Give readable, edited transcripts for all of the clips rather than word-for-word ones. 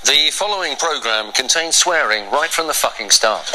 The following programme contains swearing right from the fucking start.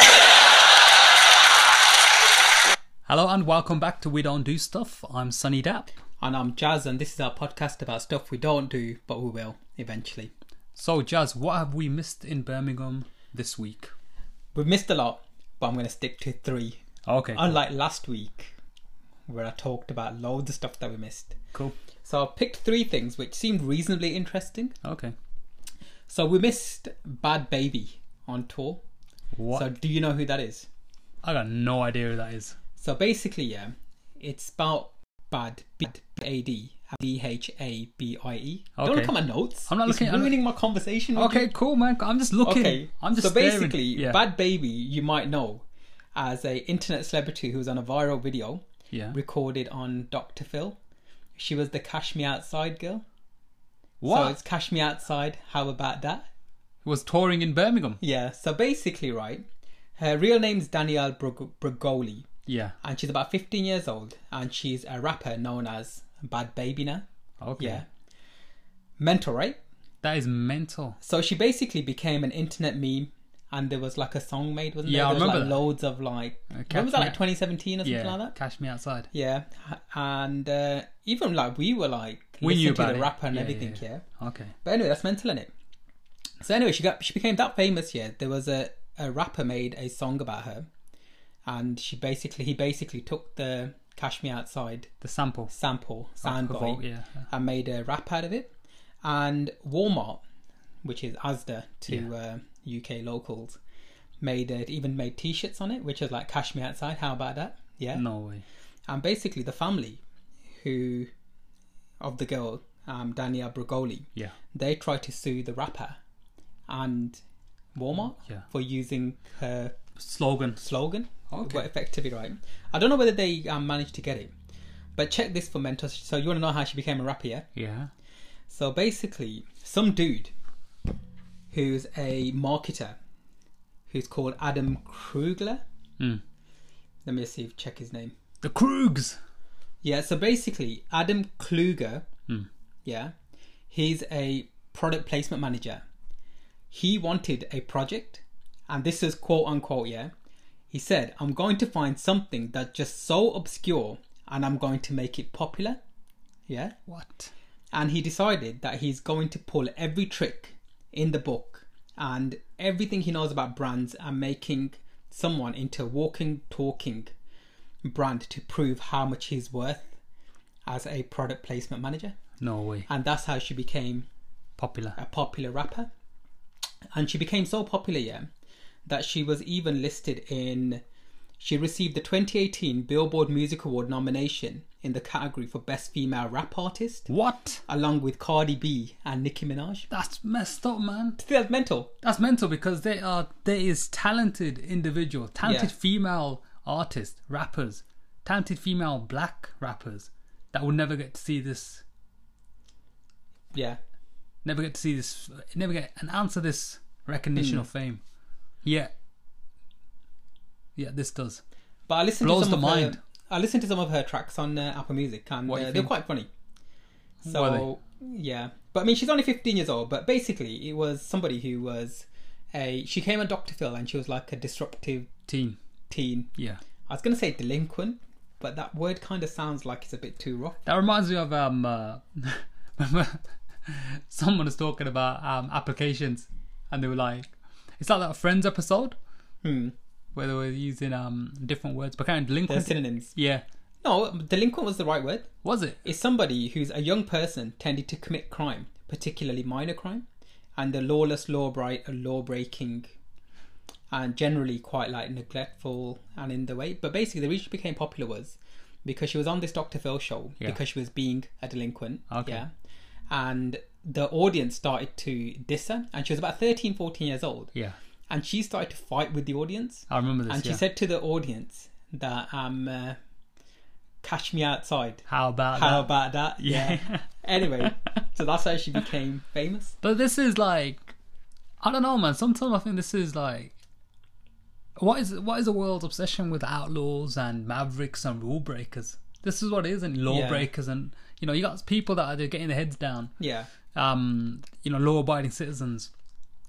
Hello and welcome back to We Don't Do Stuff. I'm Sunny Dapp. And I'm Jazz, and this is our podcast about stuff we don't do, but we will eventually. So Jazz, what have we missed in Birmingham this week? We've missed a lot, but I'm going to stick to 3. Okay. Unlike last week, where I talked about loads of stuff that we missed. Cool. So I picked 3 things which seemed reasonably interesting. Okay. So we missed Bad Baby on tour. What? So do you know who that is? I got no idea who that is. So basically, yeah, it's about Bad, B-A-D, D-H-A-B-I-E. Okay. Don't look at my notes. I'm not looking at... It's ruining my conversation with Okay, you. cool, man. I'm just looking. Okay. I'm just so staring. basically, Yeah. Bad Baby, you might know as a internet celebrity who was on a viral video Yeah. recorded on Dr. Phil. She was the Cash Me Outside girl. What? So it's Cash Me Outside, how about that? Was touring in Birmingham. Yeah, so basically, right, her real name's Danielle Bregoli, Yeah. and she's about 15 years old, and she's a rapper known as Bad Baby now. Okay. Yeah. Mental, right? That is mental. So she basically became an internet meme, and there was like a song made, wasn't Yeah, there? I There was remember like that. loads of like, Catch when was that, Me like 2017 or something Yeah. like that? Cash Me Outside. Yeah, and even like we were like We knew listening to about the it. rapper and Yeah, everything, yeah. yeah. Okay. But anyway, that's mental, innit? So anyway, she became that famous. Yeah, there was a rapper made a song about her, and he basically took the Cash Me Outside The sample. sample Vote, soundbite yeah. and made a rap out of it. And Walmart, which is Asda to UK locals, even made T-shirts on it, which is like Cash Me Outside. How about that? Yeah. No way. And basically, the family of the girl, Danielle Bregoli, Yeah. they tried to sue the rapper and Walmart Yeah. for using her Slogan. slogan. Okay. But effectively, right? I don't know whether they managed to get it, but check this for mental. So you want to know how she became a rapper, yeah? Yeah. So basically, some dude who's a marketer, who's called Adam Krugler. Mm. Let me see if check his name. The Krugs. Yeah, so basically, Adam Kluger, Mm. yeah, he's a product placement manager. He wanted a project, and this is quote unquote, yeah. He said, I'm going to find something that's just so obscure, and I'm going to make it popular, yeah. What? And he decided that he's going to pull every trick in the book and everything he knows about brands and making someone into a walking, talking brand to prove how much he's worth as a product placement manager. No way. And that's how she became Popular. a popular rapper. And she became so popular, yeah, that she was even listed she received the 2018 Billboard Music Award nomination in the category for Best Female Rap Artist, What? along with Cardi B and Nicki Minaj. That's messed up, man. That's mental. That's mental because there is talented individuals, talented Yeah. female artists, rappers, talented female black rappers that will never get to see this, Yeah. never get an ounce of this recognition or fame. Yeah, this does. But I listened Blows to some the of mind. I listened to some of her tracks on Apple Music, and What do you they're think? quite funny. Were So yeah, but I mean, she's only 15 years old. But basically, it was somebody who was she came on Dr. Phil, and she was like a disruptive Teen. teen. Yeah. I was gonna say delinquent, but that word kind of sounds like it's a bit too rough. That reminds me of remember someone was talking about applications, and they were like, it's like that Friends episode where they were using different words, but kind of They're delinquent. synonyms. Yeah. No, delinquent was the right word. Was it? It's somebody who's a young person tending to commit crime, particularly minor crime, and the lawless, law-breaking, and generally quite like neglectful and in the way. But basically, the reason she became popular was because she was on this Dr. Phil show because she was being a delinquent. Okay. Yeah, and the audience started to diss her, and she was about 13, 14 years old. Yeah. And she started to fight with the audience. I remember this. And she said to the audience that Cash Me Outside. How about that? Yeah. Anyway, so that's how she became famous. But this is like, I don't know, man. Sometimes I think this is like, what is the world's obsession with outlaws and mavericks and rule breakers? This is what it is, and lawbreakers, and you got people that are getting their heads down. Yeah. Law-abiding citizens.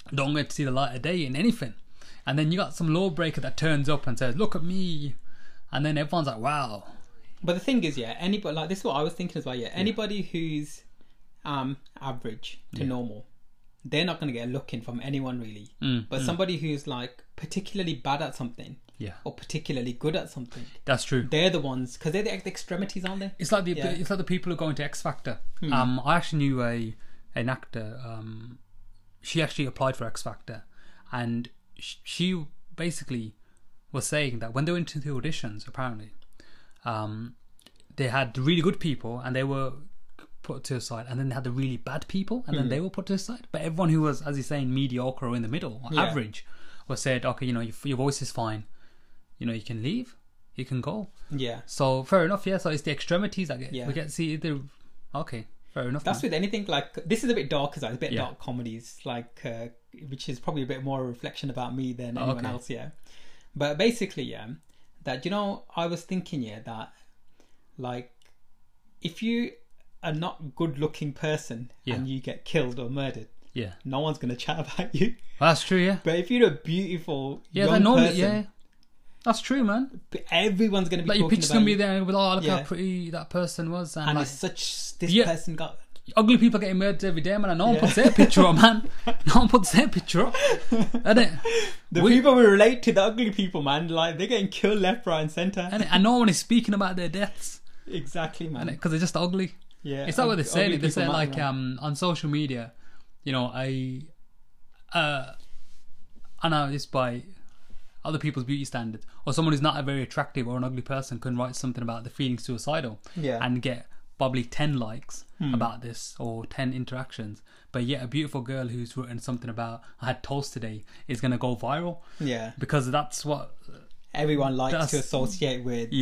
don't get to see the light of day in anything. And then you got some lawbreaker that turns up and says, "Look at me," and then everyone's like, "Wow." But the thing is, yeah, anybody, like, this is what I was thinking as well. Yeah, anybody who's average to normal, they're not going to get a look in from anyone really. But somebody who's like particularly bad at something, or particularly good at something, that's true. They're the ones, because they're the extremities, aren't they? It's like the people who go into X Factor. I actually knew an actor. She actually applied for X Factor, and she basically was saying that when they went into the auditions, apparently, they had the really good people and they were put to the side, and then they had the really bad people and then they were put to the side. But everyone who was, as you're saying, mediocre or in the middle or average, was said, okay, you know, your voice is fine, you know, you can leave, you can go. Yeah. So fair enough. Yeah. So it's the extremities that we get to see the. Okay. Fair enough. That's with anything. Like, this is a bit dark, as well. It's a bit dark comedies, like, which is probably a bit more a reflection about me than anyone else. Yeah. But basically, that, you know, I was thinking, that, like, if you are not a good-looking person and you get killed or murdered, no one's going to chat about you. Well, that's true. Yeah. But if you're a beautiful young person, that's true, man. Everyone's going to be like, talking your picture's about going to be there with, oh, look how pretty that person was. And like, it's such... This person got... Ugly people getting murdered every day, man. And no one puts their picture up, man. No one puts their picture up. The people we relate to, the ugly people, man. Like, they're getting killed left, right and centre. And no one is speaking about their deaths. Exactly, man. Because they're just ugly. Yeah. It's like what they're saying. They say, like, on social media, you know, I know this by... other people's beauty standards, or someone who's not a very attractive or an ugly person can write something about the feeling suicidal and get probably 10 likes about this or 10 interactions, but yet a beautiful girl who's written something about I had toast today is going to go viral because that's what everyone likes to associate with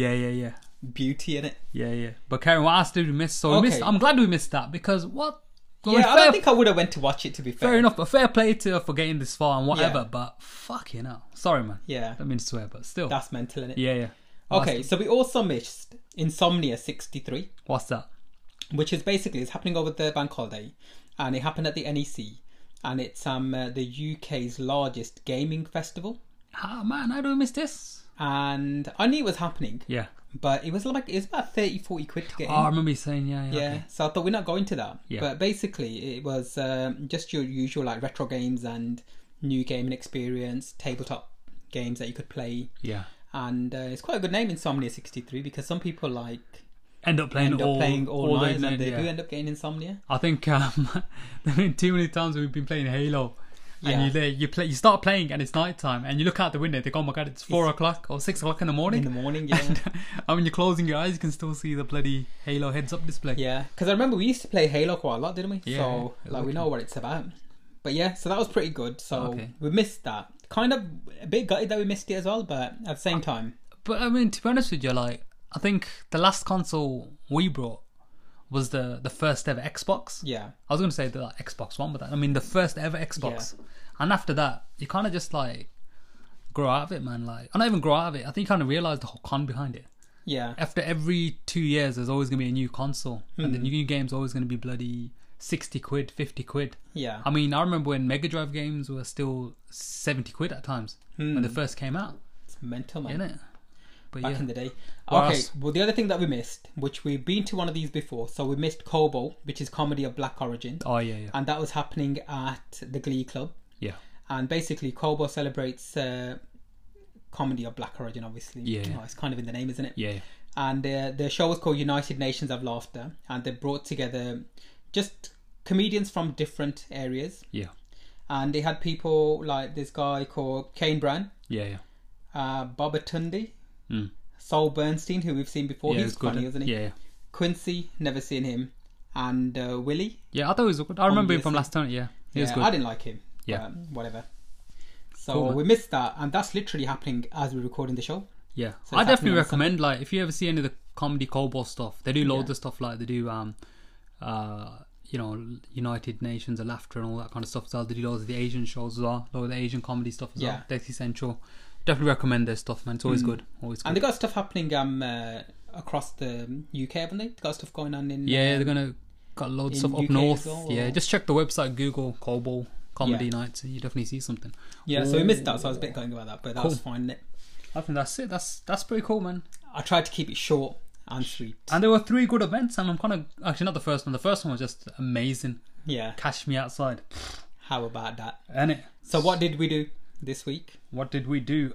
beauty in it. But Karen, what else did we miss? I'm glad we missed that, because what I don't think I would have went to watch it, to be fair. Fair enough, but fair play to her for getting this far and whatever, but fuck, you know. Sorry, man. Yeah. I don't mean to swear, but still. That's mental, innit? Yeah. Okay, so we also missed Insomnia 63. What's that? Which is basically, it's happening over the bank holiday, and it happened at the NEC, and it's the UK's largest gaming festival. Ah, man, how do we miss this? And I knew it was happening. Yeah. But it was about 30-40 quid to get in. I remember you saying, yeah. Okay. So I thought, we're not going to that. Yeah. But basically, it was just your usual, like, retro games and new gaming experience, tabletop games that you could play. Yeah. And it's quite a good name, Insomnia 63, because some people, like... End up playing all night, and they do end up getting insomnia. I think there have been too many times we've been playing Halo. And you start playing and it's night time and you look out the window and think, oh my god, it's 4 o'clock or 6 o'clock in the morning. And when you're closing your eyes, you can still see the bloody Halo heads-up display. Yeah, because I remember we used to play Halo quite a lot, didn't we? Yeah, so like we know what it's about. But yeah, so that was pretty good. So we missed that. Kind of a bit gutted that we missed it as well, but at the same time. But I mean, to be honest with you, like, I think the last console we brought was the first ever Xbox. Yeah. I was going to say the Xbox One, but I mean the first ever Xbox. Yeah. And after that, you kind of just like grow out of it, man. Like, I not even grow out of it. I think you kind of realise the whole con behind it. Yeah. After every 2 years, there's always going to be a new console. And the new game's always going to be bloody 60 quid, 50 quid. Yeah. I mean, I remember when Mega Drive games were still 70 quid at times when they first came out. It's mental, man. Isn't it? But back in the day. Okay, well, the other thing that we missed, which we've been to one of these before, so we missed Kobo, which is Comedy of Black Origin. Oh, yeah. And that was happening at the Glee Club. Yeah. And basically, Kobo celebrates Comedy of Black Origin, obviously. Yeah. Oh, it's kind of in the name, isn't it? Yeah. And the show was called United Nations of Laughter, and they brought together just comedians from different areas. Yeah. And they had people like this guy called Kane Brown. Yeah. Babatunde. Saul Bernstein, who we've seen before. He's funny, isn't he? Yeah. Quincy, never seen him. And Willie. Yeah, I thought he was good. I remember him from last time. Yeah, he was good. I didn't like him. Yeah. Whatever. So cool, we missed that, and that's literally happening as we're recording the show. Yeah. So I definitely recommend, like, if you ever see any of the Comedy Kobo stuff, they do loads of stuff, like they do United Nations of Laughter and all that kind of stuff as well. They do loads of the Asian shows as well, loads of the Asian comedy stuff as well. Dexy Central. Definitely recommend their stuff, man. It's always good. Always good. And they got stuff happening across the UK, haven't they? They got stuff going on in... Yeah, they're got loads of stuff up north. Well, yeah, just check the website, Google Kobo comedy nights, you definitely see something. Yeah, so we missed that, so I was a bit going about that, but that was fine. I think that's it. That's pretty cool, man. I tried to keep it short and sweet. And there were 3 good events, and I'm kind of actually not the first one. The first one was just amazing. Yeah. Cash Me Outside. How about that? Innit? So what did we do this week? What did we do?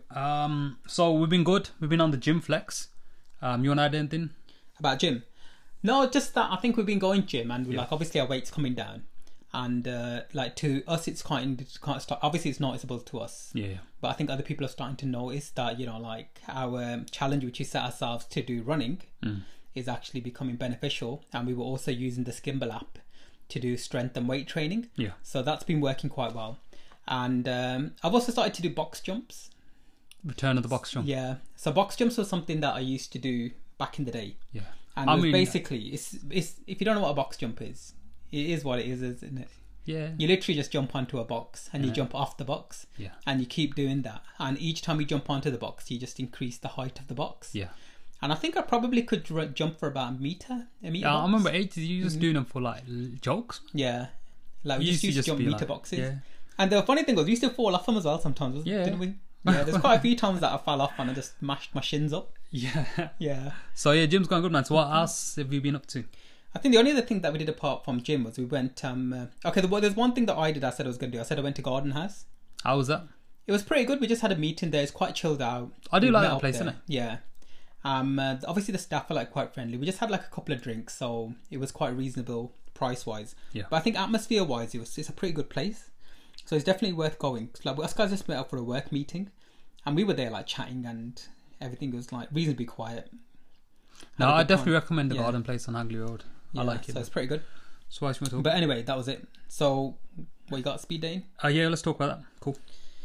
So we've been good. We've been on the gym flex. You want to add anything? About gym? No, just that I think we've been going gym, and like obviously our weight's coming down, and like to us it's quite obviously it's noticeable to us. Yeah. But I think other people are starting to notice that, you know, like our challenge which we set ourselves to do running is actually becoming beneficial, and we were also using the Skimble app to do strength and weight training. Yeah. So that's been working quite well, and I've also started to do box jumps. Return of the box jump. Yeah. So box jumps was something that I used to do back in the day. Yeah. And it was basically, it's if you don't know what a box jump is, it is what it is, isn't it? Yeah. You literally just jump onto a box and you jump off the box. Yeah. And you keep doing that. And each time you jump onto the box, you just increase the height of the box. Yeah. And I think I probably could jump for about a meter. Yeah, I remember 80s, you just doing them for like jokes. Yeah. Like we used to jump meter like, boxes. Yeah. And the funny thing was, we used to fall off them as well sometimes, didn't we? Yeah, there's quite a few times that I fell off and I just mashed my shins up. Yeah. Yeah. So yeah, gym's going good, man. So what else have you been up to? I think the only other thing that we did apart from gym was we went there's one thing that I did. I said I was going to do. I said I went to Garden House. How was that? It was pretty good. We just had a meeting there. It's quite chilled out. I do like that place, isn't it? Yeah. Obviously the staff are like quite friendly. We just had like a couple of drinks, so it was quite reasonable price wise. Yeah. But I think atmosphere wise, it's a pretty good place. So it's definitely worth going. Like us guys just met up for a work meeting, and we were there like chatting, and everything was like reasonably quiet. No, I definitely recommend the Garden Place on Hagley Road. Yeah, I like it. So it's pretty good. So what you want to talk? But anyway, that was it. So what you got, speed dating? Yeah, let's talk about that. Cool.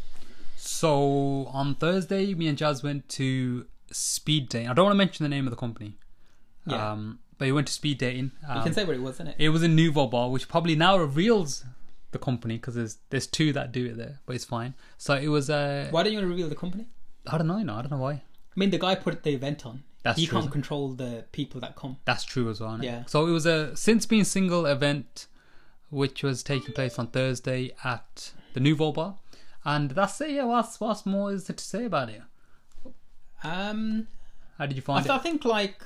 So on Thursday, me and Jazz went to speed dating. I don't want to mention the name of the company. Yeah. But we went to speed dating. You can say what it was, isn't it? It was a Nouveau bar, which probably now reveals the company because there's 2 that do it there, but it's fine. So it was Why don't you want to reveal the company? I don't know. I don't know why. I mean, the guy put the event on. That's he true. can't control the people that come. That's true as well. Isn't it? Yeah. So it was a Since Being Single event, which was taking place on Thursday at the Nouveau bar, and that's it. Yeah. What's more is there to say about it? How did you find it? I think like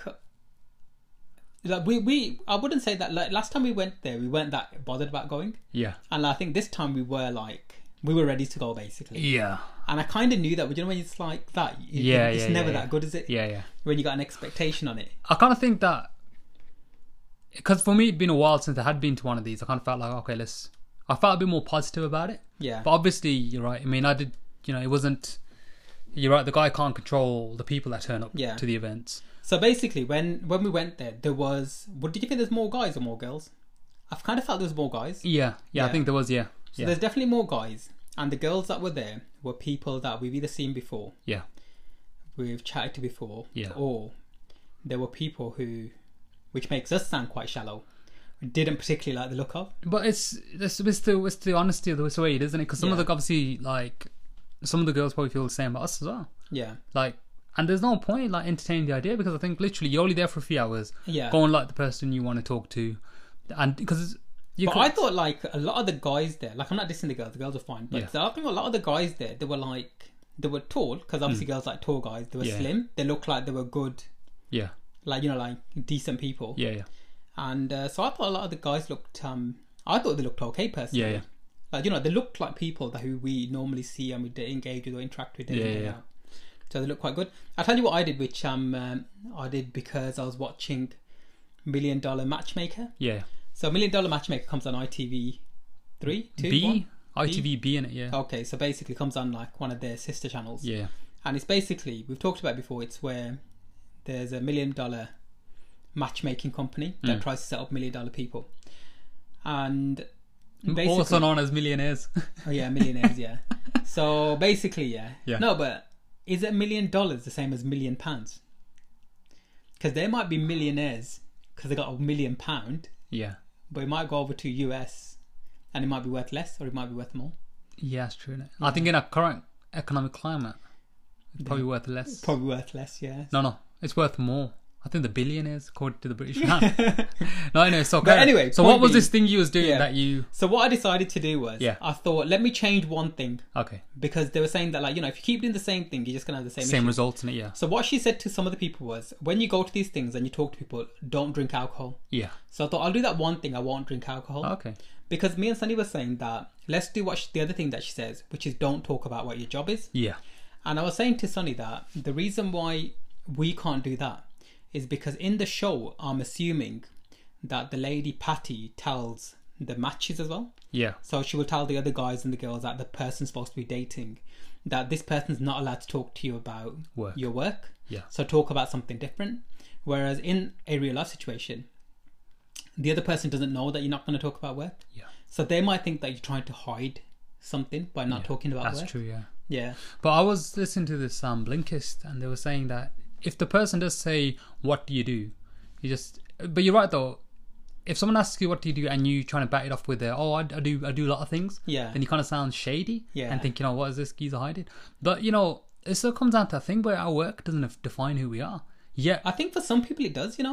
we I wouldn't say that. Like last time we went there, we weren't that bothered about going. Yeah. And I think this time we were ready to go basically. Yeah. And I kind of knew that, but you know when it's like that, it's never that good, is it? Yeah. When you got an expectation on it. I kind of think that because for me it'd been a while since I had been to one of these. I kind of felt like I felt a bit more positive about it. Yeah. But obviously you're right. I mean, I did. It wasn't. You're right. The guy can't control the people that turn up to the events. So basically, when we went there, there was. What did you think? There's more guys or more girls? I've kind of felt there was more guys. Yeah. I think there was. Yeah. So there's definitely more guys, and the girls that were there were people that we've either seen before, we've chatted to before, or there were people who, which makes us sound quite shallow, didn't particularly like the look of. But it's the honesty of the way it is, isn't it? Because some of the obviously like some of the girls probably feel the same about us as well. Yeah. Like, and there's no point like entertaining the idea because I think literally you're only there for a few hours. Yeah. Go and like the person you want to talk to, and because. I thought like a lot of the guys there, like I'm not dissing the girls are fine, but I think a lot of the guys there, they were tall because obviously girls like tall guys. They were slim. They looked like they were good. Yeah. Like like decent people. Yeah. And so I thought a lot of the guys looked. I thought they looked okay personally. Yeah. Like they looked like people who we normally see and we engage with or interact with. Yeah. So they look quite good. I'll tell you what I did, which I did because I was watching $1 Million Matchmaker. Yeah. So $1 Million Matchmaker comes on ITV 3, 2, B? 1? ITV in it, yeah. Okay, so basically it comes on like one of their sister channels. Yeah. And it's basically, we've talked about it before, it's where there's $1 million matchmaking company that tries to set up $1 million people. And basically... Also known as millionaires. Oh yeah, millionaires, yeah. So basically, yeah. No, but is it $1 million the same as £1 million? Because they might be millionaires because they got £1 million. Yeah. But it might go over to US and it might be worth less or it might be worth more. Yeah, that's true. I think in our current economic climate, it's probably worth less. Probably worth less, yeah. No, it's worth more. I think the billionaires, according to the British man. No, anyway, so But anyway, so point what was being- this thing you was doing Yeah. that you? So what I decided to do was, Yeah. I thought, let me change one thing, Okay, because they were saying that, like, if you keep doing the same thing, you're just gonna have the same same issue. results in it. Yeah, So what she said to some of the people was, when you go to these things and you talk to people, don't drink alcohol. yeah. So I thought I'll do that one thing. I won't drink alcohol. Okay, Because me and Sunny were saying that let's do the other thing that she says, which is don't talk about what your job is. yeah, And I was saying to Sunny that the reason why we can't do that is because in the show, I'm assuming that the lady Patty tells the matches as well. yeah, So she will tell the other guys and the girls that the person's supposed to be dating, that this person's not allowed to talk to you about Work. your work. Yeah. So talk about something different. Whereas in a real life situation, the other person doesn't know that you're not going to talk about work. yeah. So they might think that you're trying to hide something by not talking about That's work. true. Yeah. Yeah. But I was listening to this Blinkist, and they were saying that if the person does say, "What do you do?" you just. But you're right though. If someone asks you what do you do, and you trying to back it off with their, "Oh, I do a lot of things," Yeah. then you kind of sound shady, Yeah. and think, what is this geezer hiding? But it still comes down to a thing where our work doesn't define who we are. Yeah, I think for some people it does,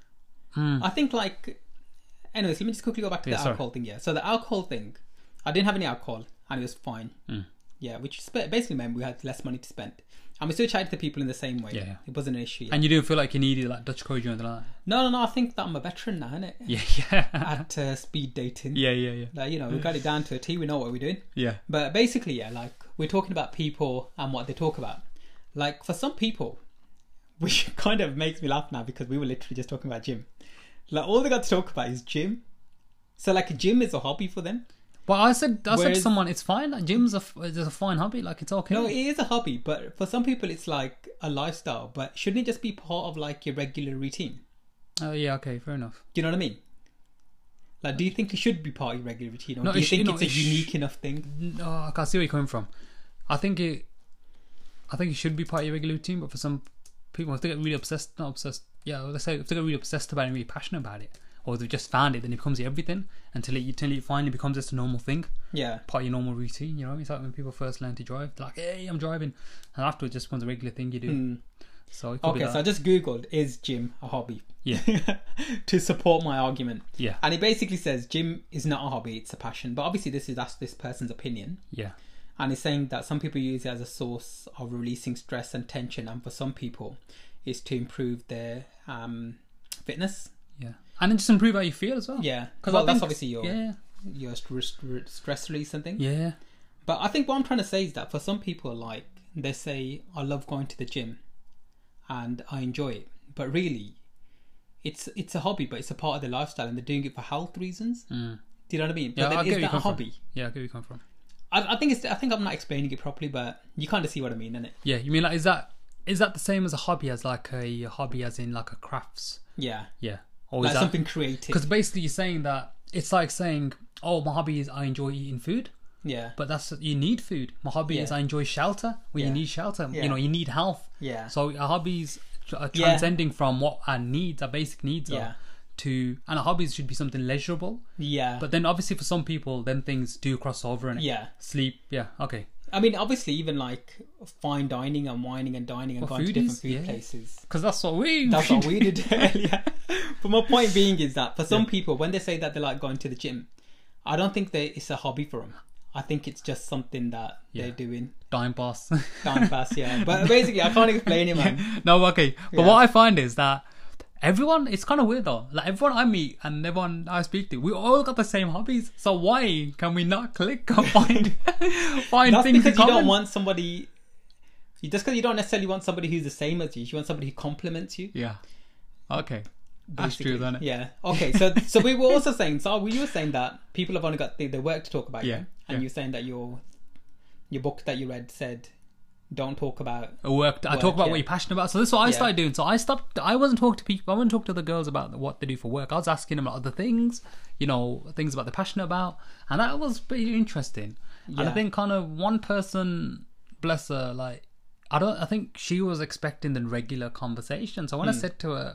I think anyways, let me just quickly go back to the sorry. alcohol thing. Yeah. So the alcohol thing, I didn't have any alcohol and it was fine. Yeah, which basically meant we had less money to spend. And we still chatted to people in the same way. Yeah. It wasn't an issue. Yeah. and you didn't feel like you needed like Dutch courage or anything like that. No, I think that I'm a veteran now, innit? Yeah, At speed dating. yeah. Like, we got it down to a T, we know what we're doing. Yeah. But basically, yeah, like, we're talking about people and what they talk about. Like, for some people, which kind of makes me laugh now because we were literally just talking about gym. Like, all they got to talk about is gym. So, like, gym is a hobby for them. Well, I said to Whereas- someone, it's fine. Like, gym's a fine hobby. Like, it's okay. No, it is a hobby, but for some people, it's like a lifestyle. But shouldn't it just be part of, like, your regular routine? Oh, yeah, okay, fair enough. Do you know what I mean? Like, do you think it should be part of your regular routine? Or No, do you it should- think no, it's a it sh- unique enough thing? No, I can see where you're coming from. I think it should be part of your regular routine, but for some people, if they get really obsessed, not obsessed, yeah, let's say if they get really obsessed about it and really passionate about it, or they've just found it, then it becomes your everything until it finally becomes just a normal thing, Yeah. part of your normal routine. It's like when people first learn to drive, they're like, hey, I'm driving, and afterwards, it just becomes a regular thing you do. So it could be Okay, that. so I just googled, is gym a hobby? Yeah. To support my argument. Yeah. And it basically says gym is not a hobby, it's a passion. But obviously that's this person's opinion. Yeah. And it's saying that some people use it as a source of releasing stress and tension, and for some people it's to improve their fitness. Yeah. And then just improve how you feel as well. Yeah. 'Cause Well, I that's think- obviously your Yeah. stress release and thing. Yeah. But I think what I'm trying to say is that for some people, like, they say, I love going to the gym and I enjoy it. But really, it's a hobby, but it's a part of their lifestyle and they're doing it for health reasons. Do you know what I mean? Yeah, But I then get is where you that a come from. hobby? Yeah, I get where you come from. I think I'm not explaining it properly, but you kind of see what I mean, innit? Yeah, you mean like is that the same as a hobby as like a hobby as in like a crafts? Yeah. Yeah. Or Like is that something creative. because basically you're saying that it's like saying, oh, my hobby is I enjoy eating food, Yeah. but that's you need food. My hobby is Yeah. I enjoy shelter. Well, Yeah. you need shelter. Yeah. You need health. Yeah. So our hobbies are Yeah. transcending from what our needs, our basic needs Yeah. are, to and our hobbies should be something leisurable. Yeah. But then obviously for some people, then things do cross over and Yeah. sleep. Yeah. Okay. I mean, obviously, even like fine dining and wining and dining and Well, going to different foodies, food yeah. places. Because that's what we. That's what we did earlier. But my point being is that for some people, when they say that they like going to the gym, I don't think it's a hobby for them. I think it's just something that they're doing. Time pass. Time pass, yeah. But basically, I can't explain it, man. No, okay. But Yeah. what I find is that everyone, it's kind of weird though. Like everyone I meet and everyone I speak to, we all got the same hobbies. So why can we not click or find That's things in because you common? don't want somebody. Just because you don't necessarily want somebody who's the same as you. You want somebody who complements you. Yeah. Okay. That's Basically. true, isn't it? Yeah. Okay. So we were also saying. So you were saying that people have only got their work to talk about. Yeah, And yeah. you're saying that your book that you read said, don't talk about. I talk about yeah. what you're passionate about. So this is what I Yeah. started doing. So I wasn't talking to people. I wasn't talking to the girls about what they do for work. I was asking them about other things, things about they're passionate about. And that was pretty interesting. And I Yeah. think kind of one person, bless her, like, I think she was expecting the regular conversation. So when I said to her,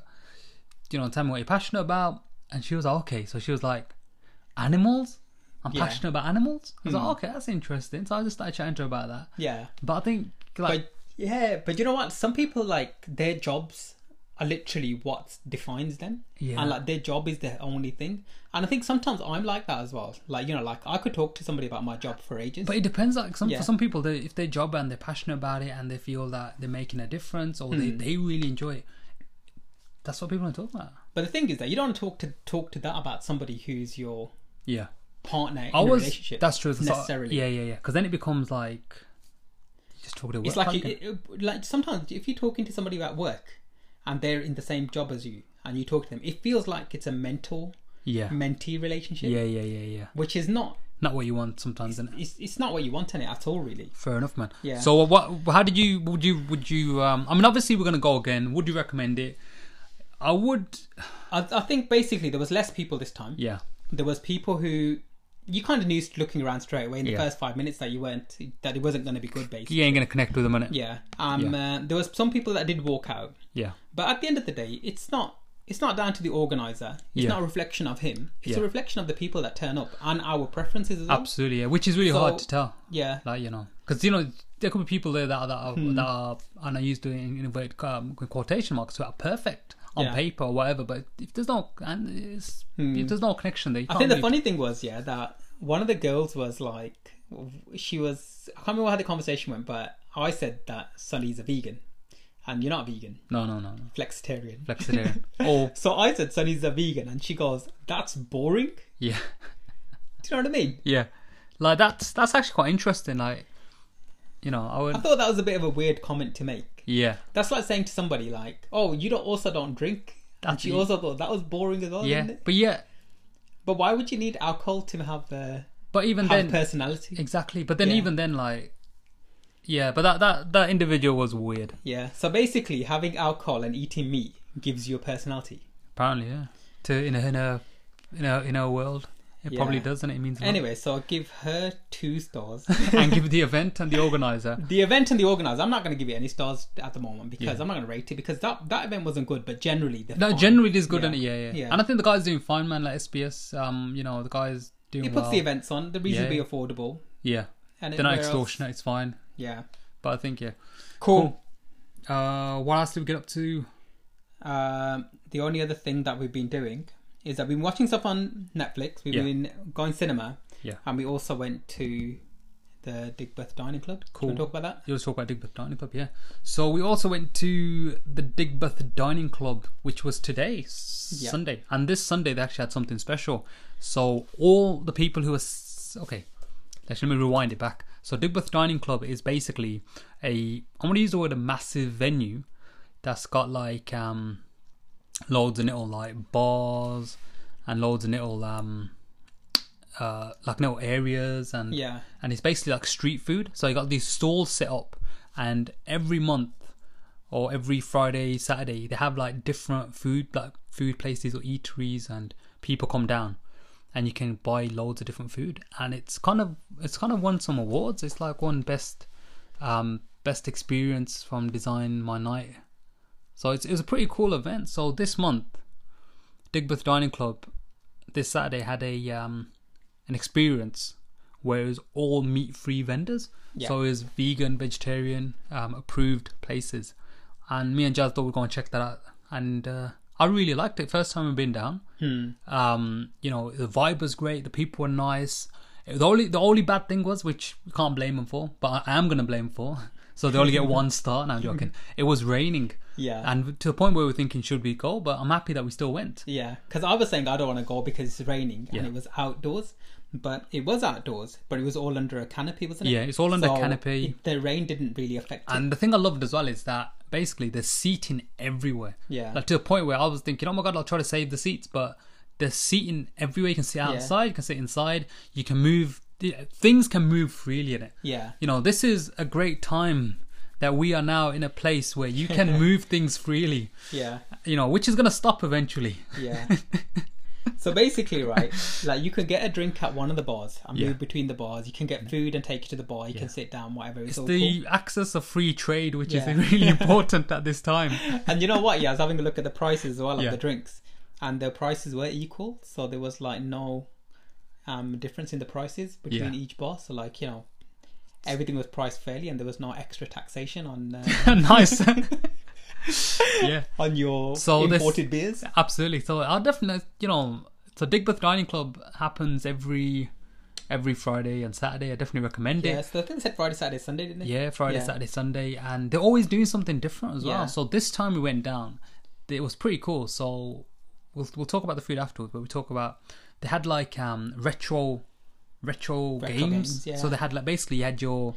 tell me what you're passionate about. And she was like, okay. So she was like, animals? I'm Yeah. passionate about animals. I was like, okay, that's interesting. So I just started chatting to her about that. Yeah. But I think, like, But you know what? Some people, like, their jobs are literally what defines them. Yeah. And like their job is their only thing. And I think sometimes I'm like that as well. Like, you know, like I could talk to somebody about my job for ages. But it depends. Like Yeah. for some people, if their job and they're passionate about it and they feel that they're making a difference or they really enjoy it, that's what people want to talk about. But the thing is that you don't want to talk to that about somebody who's your Yeah. partner in a relationship. That's true. Necessarily. Yeah. Because then it becomes like you just talk to work. It's like like sometimes if you're talking to somebody about work and they're in the same job as you and you talk to them, it feels like it's a mentee relationship. Yeah. Which is not what you want sometimes, isn't it? it's not what you want in it at all, really. Fair enough, man. Yeah. So how did you would you I mean, obviously we're gonna go again. Would you recommend it? I would. I think basically there was less people this time. Yeah. There was people who you kind of knew looking around straight away in the Yeah. first 5 minutes that it wasn't going to be good, basically. You ain't gonna connect with them, innit? Yeah. There was some people that did walk out, Yeah. but at the end of the day, it's not down to the organizer. It's Yeah. not a reflection of him. It's Yeah. a reflection of the people that turn up and our preferences as well. Absolutely, yeah. Which is really So, hard to tell. Yeah. Like, you know, because you know there could be people there that are and I used to innovate quotation marks that are perfect on Yeah. paper or whatever, but if there's no if there's no connection there, you I can't think the really- funny thing was, that one of the girls was like, I can't remember how the conversation went, but I said that Sunny's a vegan, and you're not vegan, No. flexitarian. Flexitarian. Oh, So I said Sunny's a vegan, and she goes, "That's boring." yeah. Do you know what I mean? Yeah. Like that's actually quite interesting. Like, you know, I I would. thought that was a bit of a weird comment to make. Yeah. That's like saying to somebody like, "Oh, you don't drink." And That's she it. also thought that was boring as well. Yeah. Isn't it? But yeah. But why would you need alcohol to have But even have then, personality? exactly. But then Yeah. even then, like, yeah. But that individual was weird. Yeah. So basically, having alcohol and eating meat gives you a personality. Apparently, yeah. In a world, it Yeah. probably does, and it means a lot. Anyway, so I'll give her 2 stars. And give the event and the organizer. The event and the organizer, I'm not going to give it any stars at the moment because Yeah. I'm not going to rate it because that event wasn't good, but generally they're No, fine. generally it is good, Yeah. and yeah. Yeah. And I think the guy's doing fine, man. Like SBS, you know, the guy's doing He puts well. the events on, they're reasonably Yeah. affordable. Yeah, And they're not where else- extortionate. It's fine. Yeah. But I think Cool. what else did we get up to? The only other thing that we've been doing is that we've been watching stuff on Netflix. We've Yeah. been going cinema. Yeah. And we also went to the Digbeth Dining Club. Cool. Can we talk about that? You'll talk about Digbeth Dining Club, yeah. So we also went to the Digbeth Dining Club, which was today, Yeah. Sunday. And this Sunday they actually had something special. So all the people who are okay, let me rewind it back. So Digbeth Dining Club is basically I'm gonna use the word a massive venue that's got like loads of little like bars and loads of little like little areas and Yeah. and it's basically like street food. So you got these stalls set up, and every month or every Friday, Saturday, they have like different food places or eateries, and people come down, and you can buy loads of different food, and it's kind of won some awards. It's like won best experience from Design My Night. So it was a pretty cool event. So this month, Digbeth Dining Club this Saturday had an experience where it was all meat-free vendors. Yeah. So it was vegan, vegetarian, approved places. And me and Jazz thought we'd go and check that out. And I really liked it. First time I've been down. You know, the vibe was great. The people were nice. The only bad thing was, which we can't blame them for, but I am going to blame them for. So they only get 1 star. No, I'm joking. It was raining. Yeah. And to the point where we were thinking, should we go? But I'm happy that we still went. Yeah. Because I was saying I don't want to go because it's raining and Yeah. it was outdoors. But it was outdoors, but it was all under a canopy, wasn't it? Yeah, it's all under So canopy. the rain didn't really affect it. And the thing I loved as well is that basically there's seating everywhere. Yeah. Like to the point where I was thinking, oh my God, I'll try to save the seats. But there's seating everywhere. You can sit outside, you can sit inside, you can move. Things can move freely in it. Yeah. You know, this is a great time that we are now in a place where you can move things freely. Yeah. You know, which is going to stop eventually. Yeah. So basically, right, like you can get a drink at one of the bars and Yeah. move between the bars. You can get food and take it to the bar. You Yeah. can sit down, whatever. It's It's all the cool. access of free trade, which is Yeah. really important at this time. And you know what? Yeah, I was having a look at the prices as well Yeah. of the drinks, and the prices were equal. So there was like no difference in the prices between Yeah. each bar. So like, you know, everything was priced fairly, and there was no extra taxation on. Nice. Yeah. on your So this- imported beers. Absolutely. So I'll definitely, so Digbeth Dining Club happens every Friday and Saturday. I definitely recommend Yeah, it. so I think they said Friday, Saturday, Sunday, didn't they? Yeah, Friday, Yeah. Saturday, Sunday, and they're always doing something different as well. Yeah. So this time we went down, it was pretty cool. So we'll talk about the food afterwards, but we talk about they had like retro games. yeah. So they had like basically you had your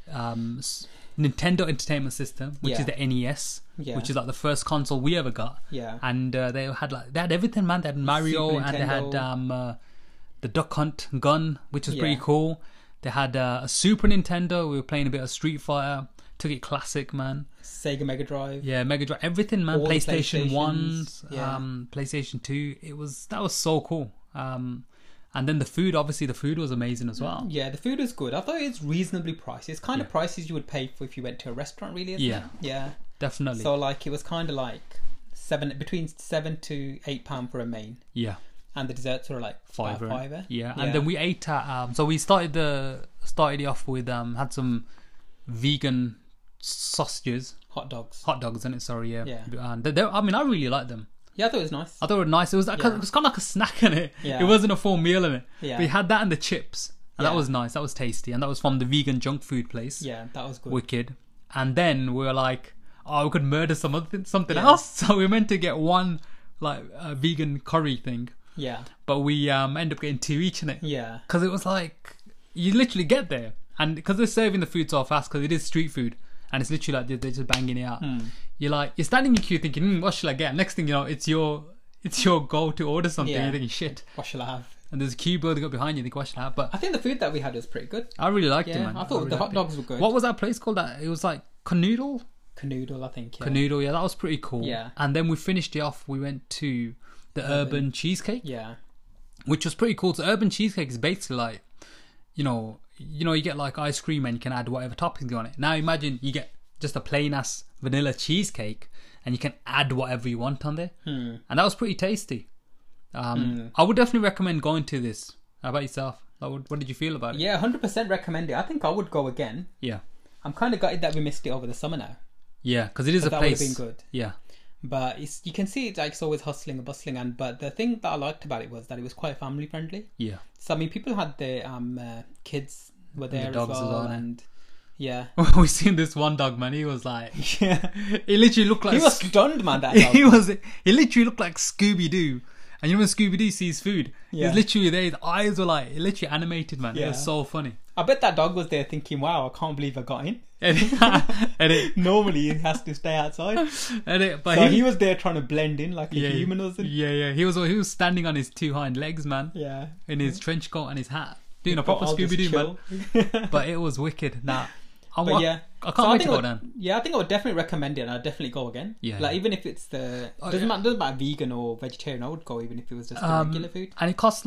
Nintendo Entertainment System, which Yeah. is the NES, Yeah. which is like the first console we ever got. Yeah. And they had everything, man. They had Mario Super and they had Nintendo. the Duck Hunt gun, which was pretty Yeah. cool. They had a Super Nintendo. We were playing a bit of Street Fighter. Took it classic, man. Sega Mega Drive. Yeah, Mega Drive, everything, man. All the PlayStation PlayStations, 1s, yeah. PlayStation 2. That was so cool. And then the food, obviously, the food was amazing as well. Yeah, the food was good. I thought it was reasonably priced. It's kind of prices you would pay for if you went to a restaurant, really, isn't Yeah. it? Yeah. Definitely. So like it was kind of like between £7 to £8 for a main, Yeah. and the desserts were like Fiver. fiver. Yeah. And then we ate at so we started it off with had some vegan sausages, hot dogs. hot dogs in it, sorry, yeah. Yeah. And I mean, I really liked them. Yeah, I thought it was nice. I thought it was nice. It was kind of like a snack in it. Yeah. It wasn't a full meal in it. Yeah. We had that and the chips. And that Yeah. was nice. That was tasty. And that was from the vegan junk food place. Yeah, that was good. Wicked. And then we were like, oh, we could murder something Yeah. else. So we meant to get one like vegan curry thing. Yeah, But we ended up getting two each in it. yeah, Because it was like, you literally get there. And because they're serving the food so fast, because it is street food. And it's literally like they're just banging it out. You're standing in queue thinking, what should I get? Next thing you know, it's your goal to order something. Yeah. You're thinking, shit. what shall I have? And there's a queue building up behind you. Think, what should I have? But I think the food that we had was pretty good. I really liked it, Yeah, man. I thought really the hot liked dogs were it. good. What was that place called? That it was like Canoodle. Canoodle, I think. Yeah. Canoodle, yeah, that was pretty cool. Yeah. And then we finished it off. We went to the Urban Cheesecake, Yeah, which was pretty cool. So Urban Cheesecake is basically like, you get like ice cream and you can add whatever toppings on it. Now imagine you get just a plain ass vanilla cheesecake and you can add whatever you want on there, and that was pretty tasty. I would definitely recommend going to this. How about yourself? What did you feel about it? yeah, 100% recommend it. I think I would go again. Yeah, I'm kind of gutted that we missed it over the summer now, yeah, because it is a that would have place. been good. Yeah, But you can see it's always hustling and bustling. But the thing that I liked about it was that it was quite family friendly. yeah. So I mean, people had their kids were there dogs as as well, well, and yeah, We seen this one dog, man. He was like, yeah. he literally looked like He was stunned, man. That dog. he literally looked like Scooby Doo. And you know when Scooby Doo sees food, Yeah. he's literally there. His eyes were like literally animated, man. It Yeah. was so funny. I bet that dog was there thinking, "Wow, I can't believe I got in." And Normally, he has to stay outside. but So he was there trying to blend in like a yeah, human, wasn't he? yeah. He was standing on his two hind legs, man, Yeah. in his trench coat and his hat, doing a But proper I'll just Scooby Doo, man. chill. But it was wicked. Nah, But yeah, I can't So wait to think go I down. Yeah, I think I would definitely recommend it, and I'd definitely go again. Yeah. Like even if it's doesn't matter vegan or vegetarian, I would go even if it was just the regular food. And it costs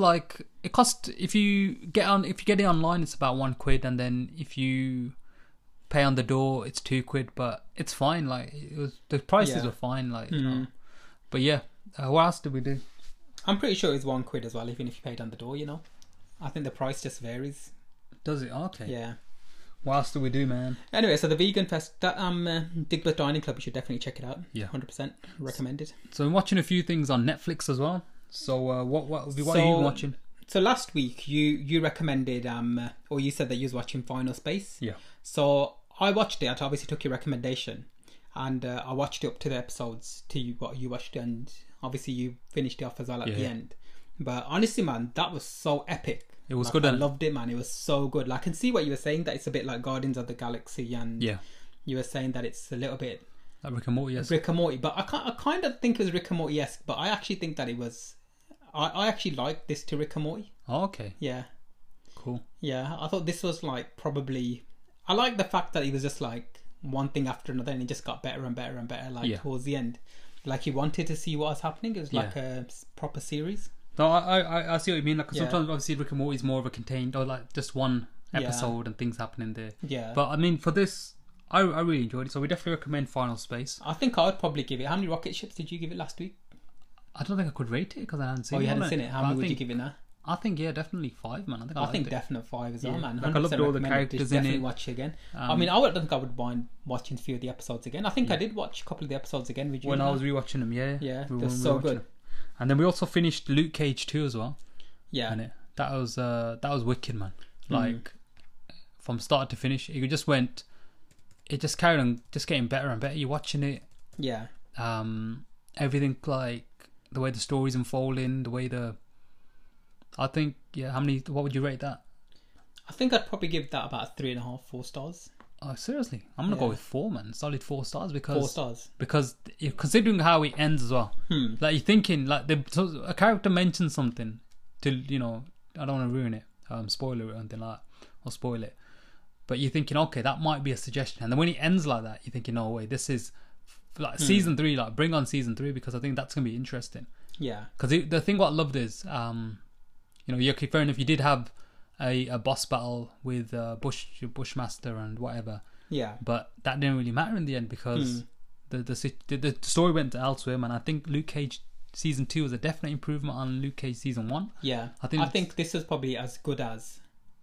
if you get it online, it's about £1, and then if you pay on the door, it's £2. But it's fine. Like the prices Yeah. were fine. Like you know. But yeah, what else did we do? I'm pretty sure it's £1 as well, even if you paid on the door. I think the price just varies. Does it? Okay. Yeah. What else do we do, man? Anyway, so the vegan fest, that Digbeth Dining Club, you should definitely check it out. Yeah. 100% recommended. So I'm watching a few things on Netflix as well. So what are you watching? So last week you recommended or you said that you was watching Final Space. Yeah. So I watched it. I obviously took your recommendation, and I watched it up to the episodes what you watched, and obviously you finished it off as well at the end. But honestly, man, that was so epic. It was Like, good. I loved it, man. It was so good. Like, I can see what you were saying, that it's a bit like Guardians of the Galaxy, and Yeah. you were saying that it's a little bit Like Rick and Morty, yes. Rick and Morty. But I kind of think it was Rick and Morty-esque, but I actually think that it was... I actually liked this to Rick and Morty. Oh, okay. Yeah. Cool. Yeah, I thought this was like probably... I like the fact that it was just like one thing after another, and it just got better and better and better towards the end. Like you wanted to see what was happening. It was like a proper series. No, I see what you mean. Like Yeah. sometimes obviously Rick and Morty is more of a contained, or like just one episode and things happening there. Yeah. But I mean, for this, I really enjoyed it. So we definitely recommend Final Space. I think I would probably give it... How many rocket ships did you give it last week? I don't think I could rate it because I hadn't seen it. You hadn't on seen it. How But many I would you think give it now? I think definitely 5, man. I think definite 5 as well, man. Like, I loved all the characters in definitely it. watch it again. I mean, I don't think I would mind watching a few of the episodes again. I think I did watch a couple of the episodes again with you. When I was rewatching them, Yeah, we they're were so rewatching good. them. And then we also finished Luke Cage 2 as well. Yeah. And that was wicked, man. Like from start to finish, it just carried on, just getting better and better. You're watching it. Yeah. Everything, like the way the story's unfolding, the way I think, what would you rate that? I think I'd probably give that about 3.5, 4 stars. Oh, seriously? I'm gonna go with 4, man. Solid 4 stars because 4 stars. Because you're considering how it ends as well. Like you're thinking, like a character mentions something to, I don't want to ruin it, spoiler it or anything like that, or spoil it. But you're thinking, okay, that might be a suggestion. And then when it ends like that, you're thinking, no way, this is like season 3. Like bring on season 3 because I think that's gonna be interesting. Yeah. Because the thing what I loved is, fair enough, you did have a boss battle with Bushmaster and whatever. Yeah. But that didn't really matter in the end because the story went elsewhere, man. I think Luke Cage season 2 was a definite improvement on Luke Cage season 1. Yeah. I think this is probably as good as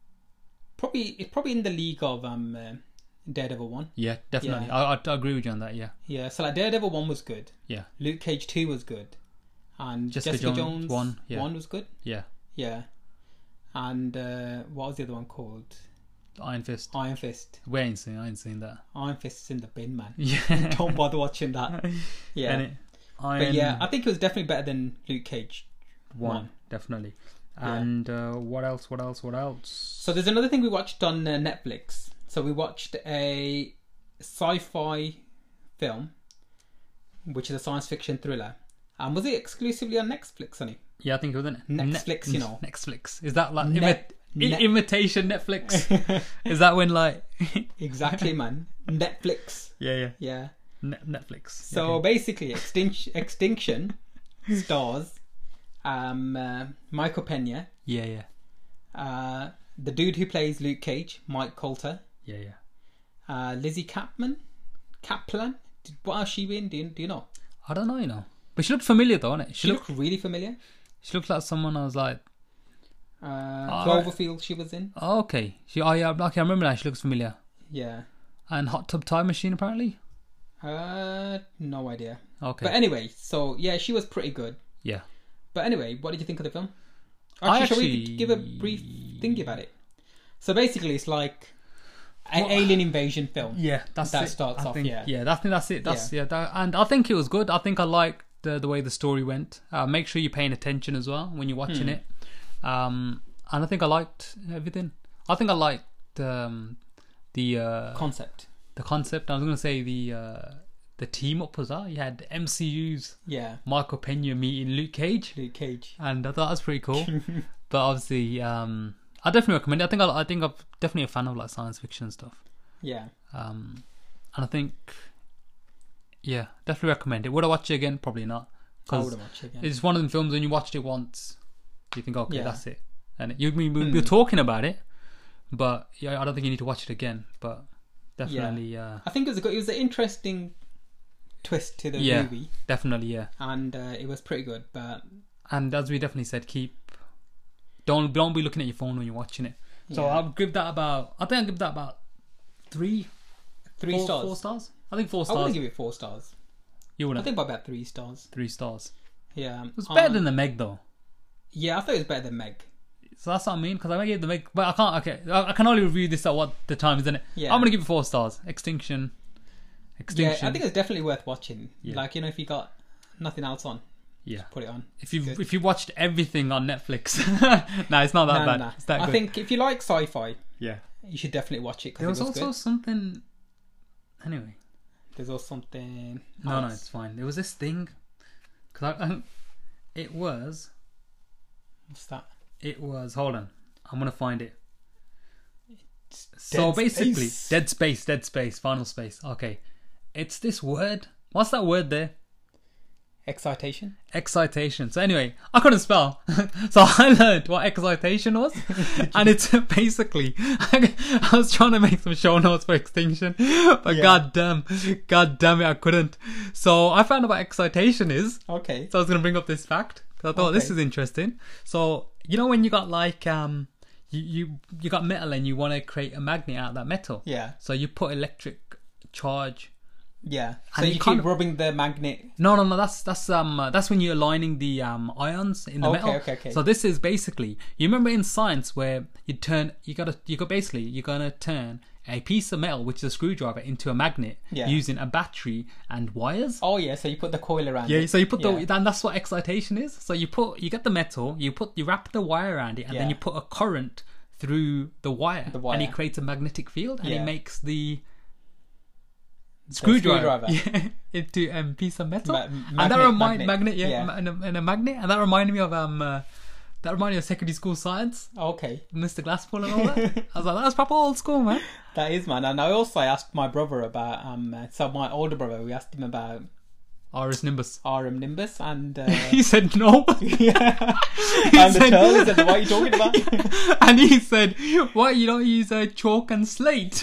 it's probably in the league of Daredevil 1. Yeah, definitely. Yeah. I agree with you on that. Yeah. Yeah. So like Daredevil 1 was good. Yeah. Luke Cage 2 was good, and Jessica Jones 1 was good. Yeah. Yeah. And what was the other one called? Iron Fist. Iron Fist. I ain't seen that. Iron Fist's in the bin, man. Yeah. Don't bother watching that. Yeah. But yeah, I think it was definitely better than Luke Cage 1. Definitely. And what else? So there's another thing we watched on Netflix. So we watched a sci-fi film, which is a science fiction thriller. And was it exclusively on Netflix, Sonny? Yeah, I think it was, wasn't it? Netflix, Netflix. Is that like imitation Netflix? Is that when like... Exactly, man. Netflix. Yeah. Netflix. So basically, Extinction stars Michael Pena. Yeah. The dude who plays Luke Cage, Mike Coulter. Yeah. Lizzie Kaplan. What else she been? Do you know? I don't know, But she looked familiar though, didn't it? She looked really familiar. She looked like someone I was like... Cloverfield she was in. Oh, okay. I remember that. She looks familiar. Yeah. And Hot Tub Time Machine, apparently? No idea. Okay. But anyway, so yeah, she was pretty good. Yeah. But anyway, what did you think of the film? Shall we give a brief thingy about it? So basically, it's like an alien invasion film. Yeah, that starts off. Yeah, I think that's it. And I think it was good. I think I liked the way the story went. Make sure you're paying attention as well when you're watching it. And I think I liked everything. I think I liked the concept. The concept. I was going to say the team up was that. You had MCU's Michael Pena meeting Luke Cage. And I thought that was pretty cool. But obviously, I definitely recommend it. I think I'm definitely a fan of like science fiction and stuff. Yeah. And I think, definitely recommend it. Would I watch it again? Probably not. I wouldn't watch it again. It's one of them films when you watched it once, you think, okay, that's it. And we're talking about it, but I don't think you need to watch it again. But definitely, I think it was an interesting twist to the movie. Definitely, and it was pretty good. And as we definitely said, don't be looking at your phone when you're watching it. So I'll give that about 3 stars. 4 stars. I think 4 stars. I wouldn't give it 4 stars. You wouldn't? I think about 3 stars. 3 stars. Yeah, it was better than the Meg though. Yeah, I thought it was better than Meg. So that's what I mean, because I gave the Meg, but I can't. Okay, I can only review this at what the time is, isn't it? Yeah. I'm gonna give it 4 stars. Extinction. Yeah, I think it's definitely worth watching. Yeah. Like, if you got nothing else on, just put it on. If you watched everything on Netflix, no, it's not that bad. No. It's that good. I think if you like sci-fi, you should definitely watch it. There was also good. something. Anyway, there's also something. No, it's fine. There was this thing, because it was. What's that? It was. Hold on, I'm gonna find it. So basically, Dead Space, Final Space. Okay, it's this word. What's that word there? Excitation. So anyway, I couldn't spell, so I learned what excitation was, and it's basically I was trying to make some show notes for Extinction, but god damn it, I couldn't. So I found out what excitation is. Okay. So I was gonna bring up this fact because I thought this is interesting. So you know when you got like you got metal and you want to create a magnet out of that metal. Yeah. So you put electric charge. Yeah. So And you kind keep rubbing the magnet. No. That's when you're aligning the ions in the metal. Okay. So this is basically, you remember in science where you're gonna turn a piece of metal, which is a screwdriver, into a magnet using a battery and wires. Oh yeah. So you put the coil around. Yeah, it. so you put and that's what excitation is. So you get the metal, you wrap the wire around it, and then you put a current through the wire, and it creates a magnetic field, and it makes the screwdriver into a piece of metal. And that reminded and that reminded me of secondary school science. Okay. Mr. Glasspool and all that. I was like, that's proper old school, man. That is, man. And I also asked my brother about so my older brother, we asked him about RS Nimbus. RM Nimbus, and he said no. Yeah. And the turtle said, what are you talking about? And he said, why you don't use chalk and slate?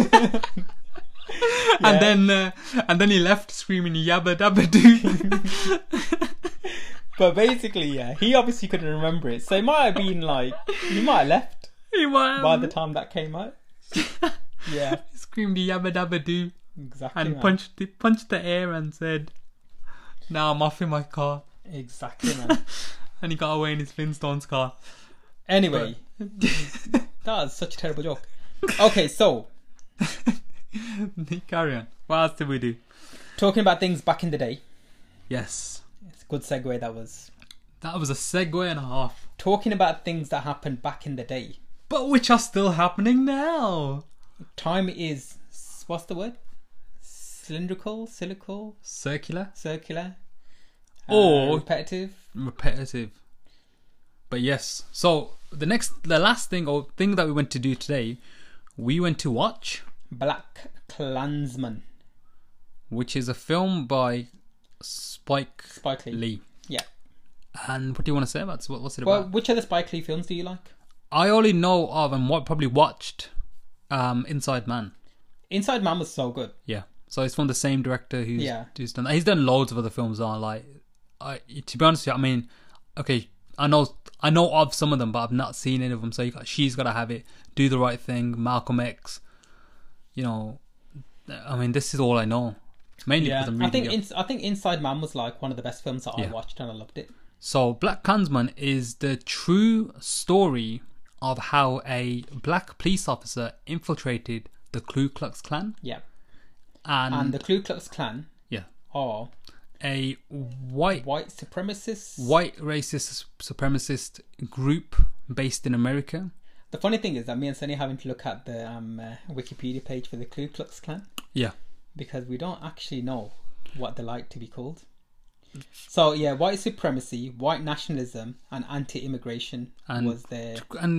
And then he left screaming yabba dabba doo. But basically, he obviously couldn't remember it, so it might have been like he might have left by the time that came out. Yeah, he screamed yabba dabba doo. Exactly, and man. punched the air and said, "Now I'm off in my car." Exactly, man. And he got away in his Flintstones car. Anyway, that was such a terrible joke. Okay, so carry on. What else did we do? Talking about things back in the day. Yes. It's a good segue, that was. That was a segue and a half. Talking about things that happened back in the day. But which are still happening now. Time is, what's the word? Cylindrical? Circular? Or repetitive. But yes. So the last thing that we went to do today, we went to watch Black Klansman, which is a film by Spike Lee. Yeah. And what do you want to say about it? What's it about? Well, which other Spike Lee films do you like? I only know of and probably watched Inside Man. Inside Man was so good. Yeah. So it's from the same director who's done that. He's done loads of other films. To be honest with you, I mean, okay, I know of some of them, but I've not seen any of them. So She's Gotta Have It, Do the Right Thing, Malcolm X. You know, I mean, this is all I know. Mainly because I'm reading I think Inside Man was like one of the best films that I watched, and I loved it. So Black Klansman is the true story of how a black police officer infiltrated the Ku Klux Klan. Yeah. And the Ku Klux Klan are a white racist supremacist group based in America. The funny thing is that me and Sunny are having to look at the Wikipedia page for the Ku Klux Klan. Yeah. Because we don't actually know what they like to be called. So yeah, white supremacy, white nationalism, and anti-immigration was their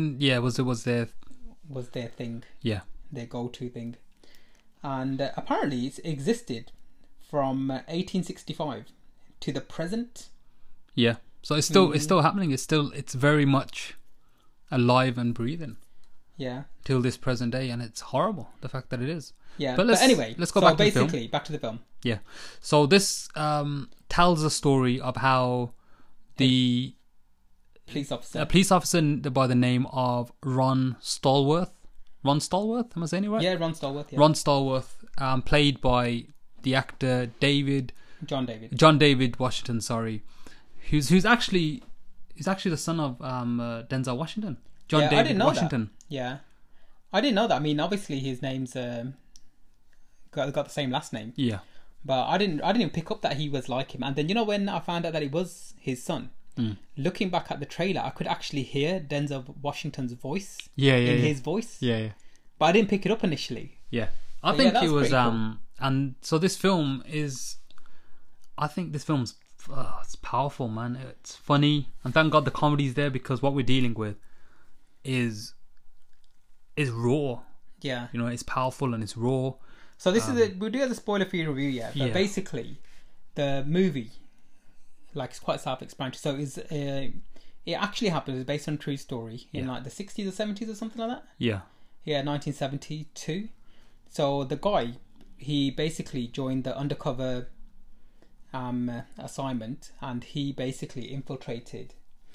thing. Yeah, their go-to thing. And apparently, it existed from 1865 to the present. Yeah, so it's still happening. It's very much alive and breathing. Yeah. Till this present day, and it's horrible the fact that it is. Yeah, but anyway, let's go back to the film. Back to the film. Yeah. So this tells a story of how a police officer by the name of Ron Stallworth. Ron Stallworth, am I saying it right? Yeah, Ron Stallworth. Yeah. Ron Stallworth, played by the actor John David Washington. Sorry, who's actually the son of Denzel Washington. John David Washington. That. Yeah, I didn't know that. I mean, obviously his name's got the same last name. Yeah, but I didn't even pick up that he was like him. And then when I found out that it was his son, looking back at the trailer, I could actually hear Denzel Washington's voice. His voice. Yeah. But I didn't pick it up initially. Yeah, I think it was cool. And so this film is, I think this film's it's powerful, man. It's funny, and thank God the comedy's there, because what we're dealing with is raw. Yeah, it's powerful and it's raw. So this we'll do a spoiler-free review, but basically the movie, like, it's quite self-explanatory. So it actually happened. It's based on a true story in like the 60s or 70s or something like that. Yeah, 1972. So the guy, he basically joined the undercover assignment, and he basically infiltrated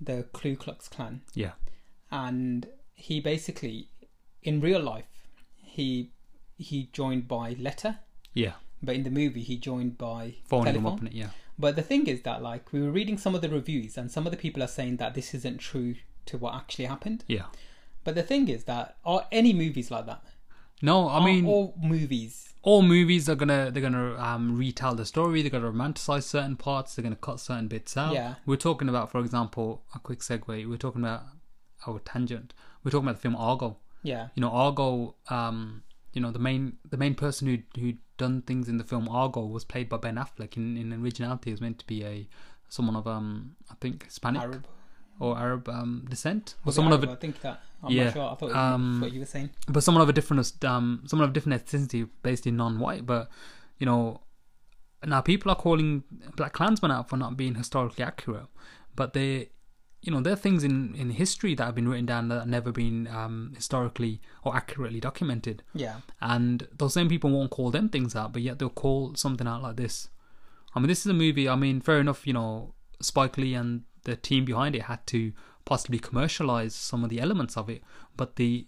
the Ku Klux Klan, Yeah. and he basically, in real life, he joined by letter, Yeah. but in the movie he joined by Phoning them telephone. up in it, yeah. But the thing is that, like, we were reading some of the reviews, and some of the people are saying that this isn't true to what actually happened. Yeah. But the thing is that, are any movies like that? No, I mean, all movies. all movies are they're gonna retell the story. They're gonna romanticize certain parts. They're gonna cut certain bits out. Yeah. We're talking about, for example, a quick segue. We're talking about our tangent. We're talking about the film Argo. Yeah. You know, Argo. The main person who done things in the film Argo was played by Ben Affleck. In originality, he was meant to be someone of I think Hispanic Arab. or Arab descent, or Was it someone Arab? of I think that. I'm yeah, not sure. I thought it was what you were saying. but someone of a different ethnicity, based in non-white. But you know, now people are calling Black Klansman out for not being historically accurate, but there are things in history that have been written down that have never been historically or accurately documented. Yeah. And those same people won't call them things out, but yet they'll call something out like this. I mean, this is a movie. I mean, fair enough. You know, Spike Lee and the team behind it had to possibly commercialize some of the elements of it, but the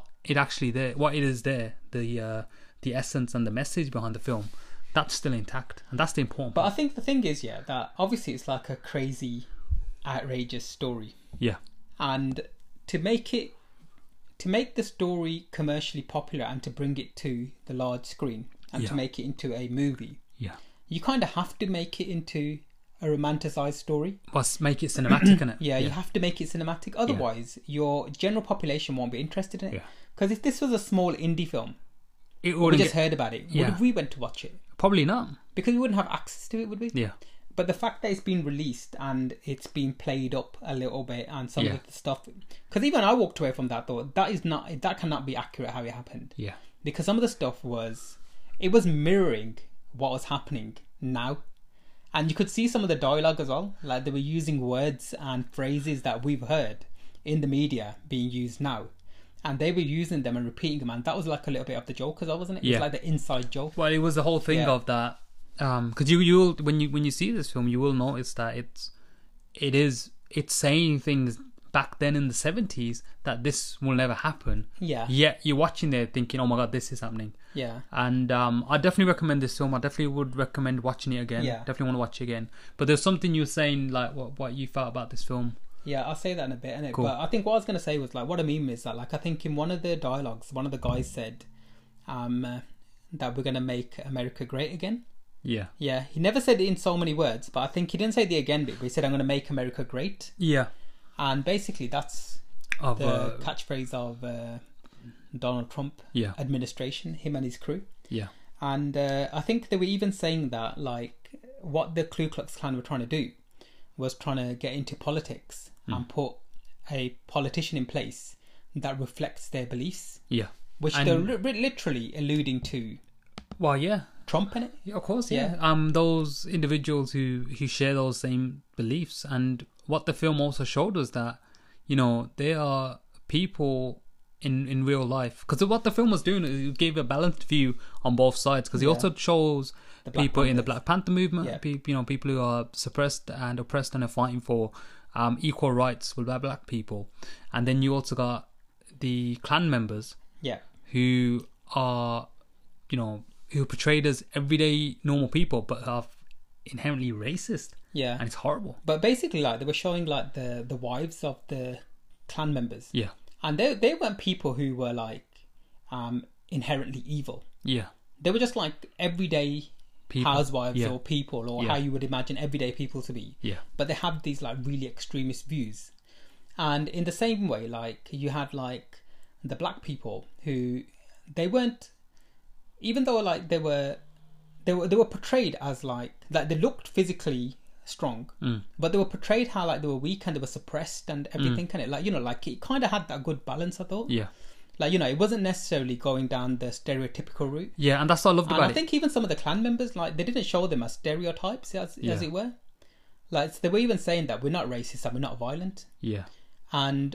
essence and the message behind the film, that's still intact, and that's the important But part. I think the thing is, yeah, that obviously it's like a crazy, outrageous story, Yeah, and to make the story commercially popular and to bring it to the large screen and Yeah. to make it into a movie, yeah. you kind of have to make it into a romanticized story. But make it cinematic, innit? Yeah, you have to make it cinematic. Otherwise, your general population won't be interested in it. Yeah. Because if this was a small indie film, It we wouldn't just get, heard about it, Yeah. would have we went to watch it? probably not. Because we wouldn't have access to it, would we? Yeah, But the fact that it's been released and it's been played up a little bit and some Yeah. of the stuff, because even I walked away from that thought that cannot be accurate how it happened, yeah, because some of the stuff was mirroring what was happening now, and you could see some of the dialogue as well, like they were using words and phrases that we've heard in the media being used now, and they were using them and repeating them, and that was like a little bit of the joke as well, wasn't it? It Yeah. was like the inside joke. Well, it was the whole thing Yeah. of that, because you'll when you see this film, you will notice that it's saying things back then in the 70s that this will never happen. Yeah. Yet you're watching there thinking, oh my god, this is happening. Yeah. And I definitely recommend this film. I definitely would recommend watching it again. Yeah. Definitely want to watch it again. But there's something you were saying, like what you felt about this film. Yeah, I'll say that in a bit, innit? Cool. But I think what I was going to say was, like, what I mean is that, like, I think in one of the dialogues, one of the guys said that we're going to make America great again. Yeah. Yeah, he never said it in so many words, but I think he didn't say the again bit, but he said, I'm going to make America great. Yeah. And basically that's Of the catchphrase of Donald Trump yeah. administration, him and his crew. Yeah. And I think they were even saying that, like, what the Ku Klux Klan were trying to do was trying to get into politics and put a politician in place that reflects their beliefs, Yeah. which And- they're literally alluding to Well, yeah. Trump in it. Yeah, of course, yeah. Those individuals who share those same beliefs, and what the film also showed us that, you know, they are people in real life. Because what the film was doing, it gave a balanced view on both sides. Because it also shows The Black people in the Panthers. Black Panther movement, Yeah. people who are suppressed and oppressed and are fighting for equal rights with black people, and then you also got the Klan members Yeah. who are, you know, who are portrayed as everyday normal people but are inherently racist, Yeah. and it's horrible. But basically, like, they were showing, like, the wives of the Klan members. Yeah, And they weren't people who were, like, inherently evil. yeah, They were just, like, everyday people. housewives Yeah. or people, or Yeah. how you would imagine everyday people to be. Yeah, But they had these, like, really extremist views. And in the same way, like, you had, like, the black people who, they weren't, even though, like, they were portrayed as, like they looked physically strong, but they were portrayed how, like, they were weak and they were suppressed and everything, kind of, like, you know, like, it kind of had that good balance, I thought. yeah, Like, you know, it wasn't necessarily going down the stereotypical route. yeah, and that's what I loved And about I it. think even some of the Klan members, like, they didn't show them as stereotypes, as it were. Like, so they were even saying that we're not racist and we're not violent. Yeah, And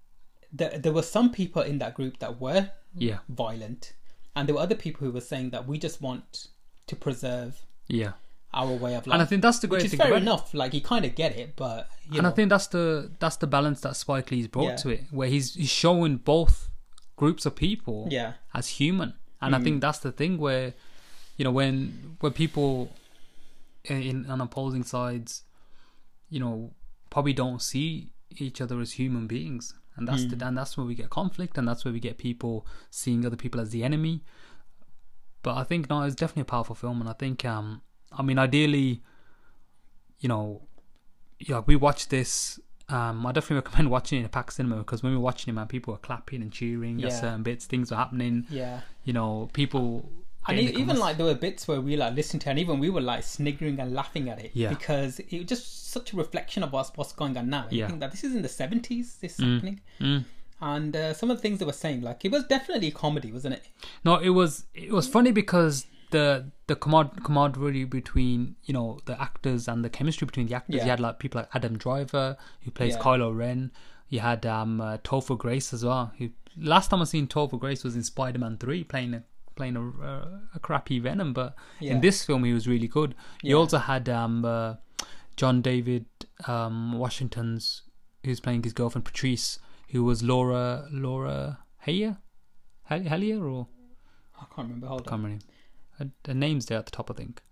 there were some people in that group that were yeah, violent, and there were other people who were saying that we just want to preserve yeah, our way of life. And I think that's the great which is thing fair about it. enough. Like, you kind of get it, but And I think that's the balance that Spike Lee's brought Yeah. to it, where he's showing both groups of people Yeah. as human. And I think that's the thing where, you know, when people on opposing sides, you know, probably don't see each other as human beings, and that's where we get conflict, and that's where we get people seeing other people as the enemy. But I think no, it's definitely a powerful film, and I think I mean, ideally, you know, yeah, we watched this. I definitely recommend watching it in a packed cinema, because when we were watching it, man, people were clapping and cheering at certain bits. Things were happening. Yeah. You know, people. And even like there were bits where we like listened to it, and even we were like sniggering and laughing at it, because it was just such a reflection of what's going on now. And you think that this is in the 70s, this is happening. And some of the things they were saying, like, it was definitely a comedy, wasn't it? No, it was funny because the camaraderie between, you know, the actors and the chemistry between the actors. You had like people like Adam Driver, who plays Kylo Ren. You had Topher Grace as well. Who last time I seen Topher Grace was in Spider-Man 3, playing a crappy Venom, but in this film he was really good. You also had John David Washington's, who's playing his girlfriend Patrice, who was Laura Hellier, or I can't remember. Hold on. can't remember. Her name's there at the top, I think.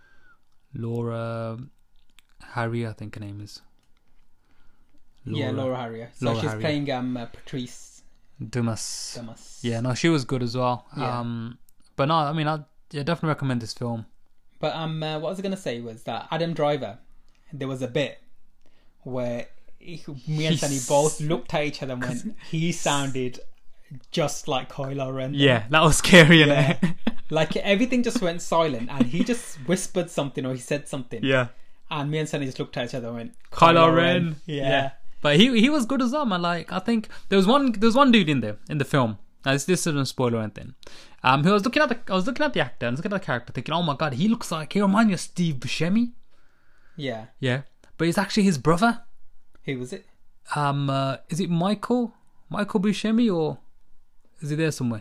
Laura Harrier, I think her name is. Laura Harrier. So Laura she's Harrier. playing Patrice Dumas. Dumas. Yeah, no, she was good as well. Yeah. But no, I mean, I definitely recommend this film. But what I was going to say was that Adam Driver, there was a bit where me and Sunny both looked at each other and went, he sounded just like Kylo Ren. Yeah, that was scary, innit? Yeah. Like, everything just went silent, and he just whispered something, or he said something. Yeah. And me and Sunny just looked at each other and went, Kylo Ren. Yeah. But he was good as well, man. Like, I think there was one dude in the film. Now, this isn't a spoiler or anything. I was looking at the actor, and I was looking at the character, thinking, oh my god, he reminds me of Steve Buscemi. Yeah. Yeah. But he's actually his brother. Who was it? Is it Michael Buscemi, or is he there somewhere?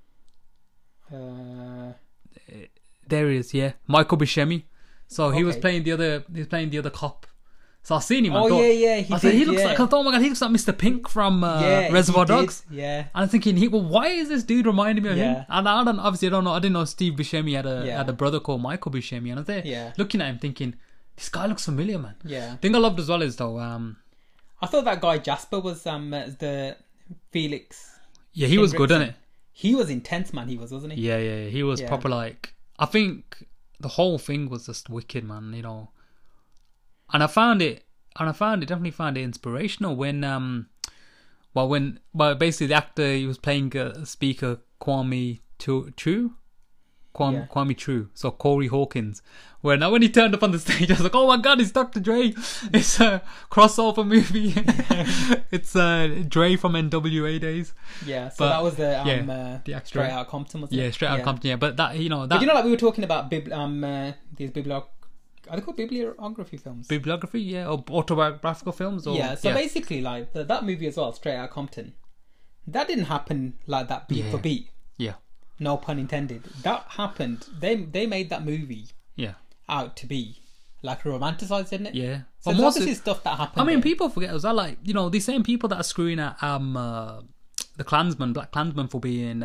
There he is, yeah, Michael Buscemi. So he was playing the other cop. So I seen him. Oh, yeah. He looks like. I thought, oh my god, he looks like Mr. Pink from Reservoir Dogs. Yeah. And I'm thinking, why is this dude reminding me of him? Yeah. And I don't know. I didn't know Steve Buscemi had a brother called Michael Buscemi. And I was there looking at him, thinking, this guy looks familiar, man. Yeah. The thing I loved as well is though, I thought that guy Jasper was the Felix. yeah, he was good, Henriksen. wasn't it? He was intense, man. He was, wasn't he? Yeah. He was Yeah. proper, like, I think the whole thing was just wicked, man, you know. And I definitely found it inspirational when basically the actor, he was playing speaker Kwame True. Kwame True, so Corey Hawkins. When he turned up on the stage, I was like, "Oh my god, it's Dr. Dre! It's a crossover movie. It's Dre from NWA days." Yeah, so that was the actor. Straight Outta Compton, wasn't it? Yeah, Straight Outta Compton. Yeah, but that But like we were talking about these are they called bibliography films? bibliography, yeah, or autobiographical films, or Yeah, so basically, like that movie as well, Straight Outta Compton, that didn't happen like that beat for beat. Yeah. No pun intended. That happened. They made that movie out to be like romanticized, didn't it? Yeah. So But there's most obviously stuff that happened. I mean, there. people forget as well, like, you know, these same people that are screwing at the Klansman, Black Klansman, for being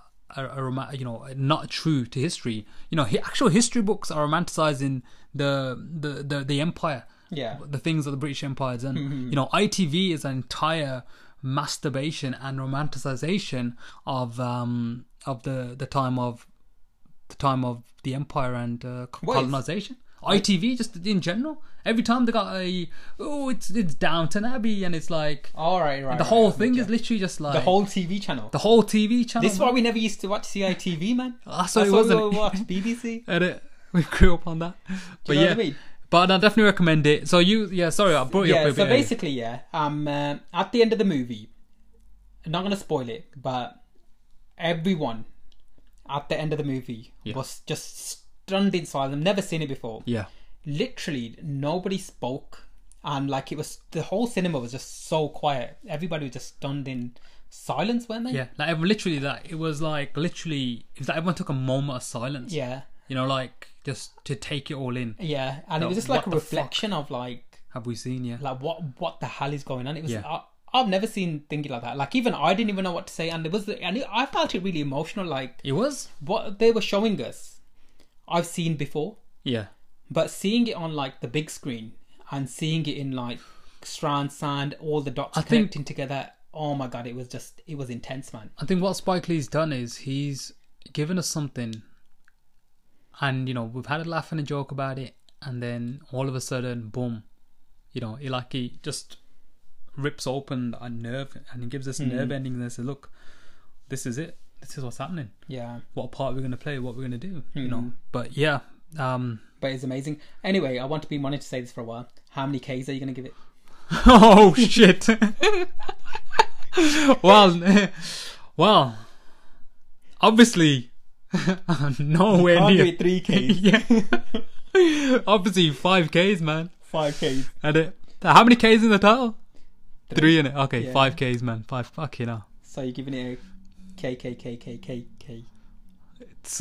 not true to history. You know, actual history books are romanticizing the empire. Yeah. The things that the British Empire has done. You know, ITV is an entire masturbation and romanticization of the time of the empire and colonization. ITV, just in general, every time they got it's Downton Abbey, and it's like, all right. the whole thing is literally just like the whole TV channel. The whole TV channel. This is why we never used to watch CITV, man. That's why what it was. we watch BBC. And we grew up on that. Do you know what I mean? But I definitely recommend it. So sorry, I brought you up a bit. So basically, at the end of the movie, I'm not gonna spoil it, but everyone at the end of the movie was just stunned in silence. I've never seen it before. Yeah. Literally, nobody spoke, and like the whole cinema was just so quiet. Everybody was just stunned in silence, weren't they? Yeah, like literally, it was like everyone took a moment of silence. Yeah. You know, like just to take it all in. Yeah, and No, it was just like what a the reflection of like Have we seen? Yeah. what the hell is going on. It was Yeah. I've never seen thinking like that. Like even I didn't even know what to say, and I felt it really emotional. Like It was. what they were showing us, I've seen before, Yeah. but seeing it on like the big screen and seeing it in like surround sound, all the dots I think- connecting together. Oh my god, it was intense, man. I think what Spike Lee's done is he's given us something, and we've had a laugh and a joke about it, and then all of a sudden, boom, he just rips open a nerve and he gives us nerve endings and says, "Look, this is it. This is what's happening. Yeah, What part we're going to play. What we're going to do. But yeah, but it's amazing. Anyway, I want to be wanting to say this for a while. How many Ks are you going to give it? oh shit. well, obviously, nowhere Can't near. do it 3 Ks. Yeah. Obviously 5Ks, man. 5 Ks. And how many Ks in the total? 3 in it. Okay, Yeah. 5Ks, man. 5. Fucking hell. So you're giving it a K. It's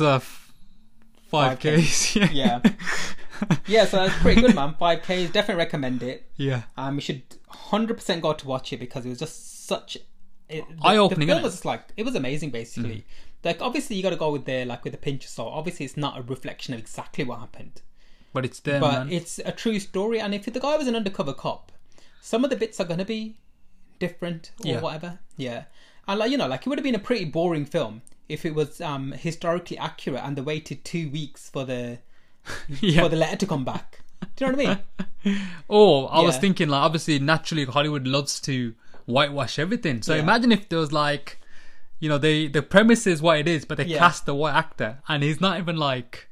5Ks. Yeah. Yeah, so that's pretty good, man. 5Ks. Definitely recommend it. Yeah. You should 100% go to watch it because it was just such Eye-opening, The film innit? was just like it was amazing, basically. Like obviously you got to go with with a pinch of salt. Obviously it's not a reflection of exactly what happened, But it's there, but man. it's a true story. And if the guy was an undercover cop, some of the bits are gonna be different or Yeah. whatever. Yeah, and like it would have been a pretty boring film if it was historically accurate and they waited 2 weeks for the Yeah. letter to come back. Do you know what I mean? Or I was Yeah. thinking, like, obviously, naturally, Hollywood loves to whitewash everything. So Yeah. imagine if there was like, the premise is what it is, but they Yeah. cast a white actor, and he's not even like,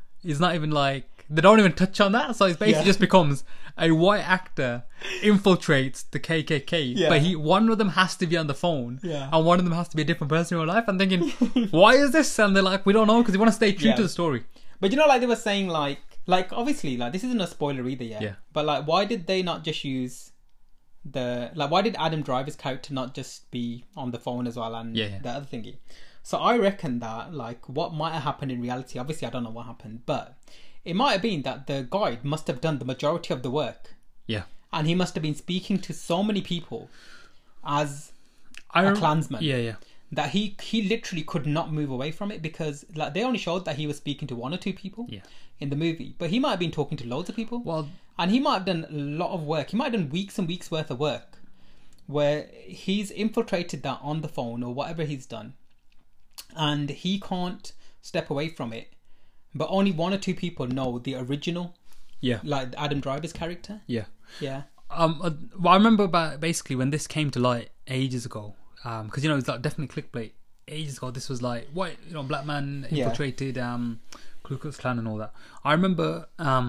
they don't even touch on that. So it basically Yeah. just becomes a white actor infiltrates the KKK, Yeah. but one of them has to be on the phone, Yeah. and one of them has to be a different person in real life. I'm thinking, why is this? And they're like, we don't know, because they want to stay true Yeah. to the story. But like they were saying, like obviously, like this isn't a spoiler either, Yeah. But like, why did they not just use why did Adam Driver's character not just be on the phone as well and Yeah. the other thingy? So I reckon that like what might have happened in reality, obviously I don't know what happened, but it might have been that the guide must have done the majority of the work, Yeah. and he must have been speaking to so many people as I a Klansman. Yeah. That he literally could not move away from it because like they only showed that he was speaking to 1 or 2 people Yeah. in the movie, but he might have been talking to loads of people. Well, And he might have done a lot of work. He might have done weeks and weeks worth of work where he's infiltrated that on the phone or whatever he's done, and he can't step away from it. But only 1 or 2 people know the original, yeah. like Adam Driver's character. Yeah. Yeah. Well, I remember about basically when this came to light ages ago, because it's like definitely clickbait. Ages ago, this was like what black man infiltrated Ku Klux Klan and all that. I remember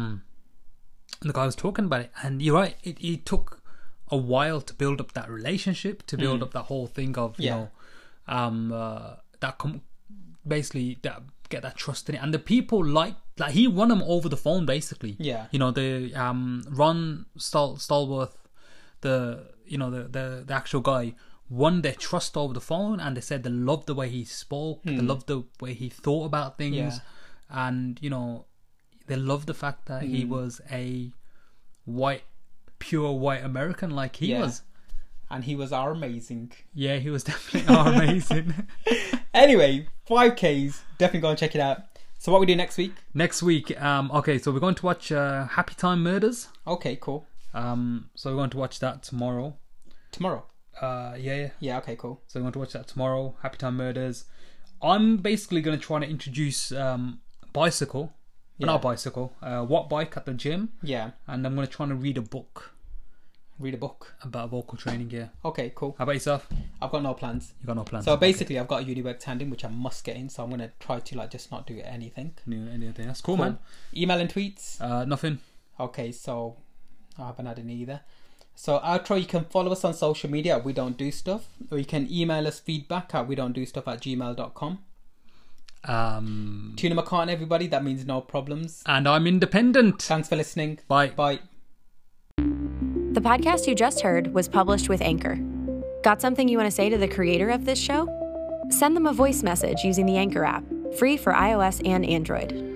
the guy was talking about it, and you're right. It took a while to build up that relationship, to build up that whole thing of basically that get that trust in it, and the people like he won them over the phone basically. Yeah. The Ron Stallworth, the actual guy, won their trust over the phone, and they said they loved the way he spoke, they loved the way he thought about things, Yeah. and they loved the fact that he was a pure white American like he Yeah. was. And he was amazing. Yeah, he was definitely amazing. Anyway, 5Ks. Definitely go and check it out. So what we do next week? Next week, okay, so we're going to watch Happy Time Murders. Okay, cool. So we're going to watch that tomorrow. Tomorrow. Yeah. Yeah, okay, cool. So we're going to watch that tomorrow. Happy Time Murders. I'm basically going to try to introduce bicycle. Yeah. Not bicycle. What bike at the gym. Yeah. And I'm going to try to read a book Read a book. about vocal training. Yeah. Okay, cool. How about yourself? I've got no plans. You got no plans? So basically, I've got a uni work handing, which I must get in. So I'm going to try to just not do anything. Anything? That's cool, man. Email and tweets. Nothing. Okay, so I haven't had any either. So outro, you can follow us on social media at We Don't Do Stuff, or you can email us feedback at wedon'tdostuff@gmail.com. Tuna McCartan, everybody. That means no problems. And I'm independent. Thanks for listening. Bye. Bye. The podcast you just heard was published with Anchor. Got something you want to say to the creator of this show? Send them a voice message using the Anchor app, free for iOS and Android.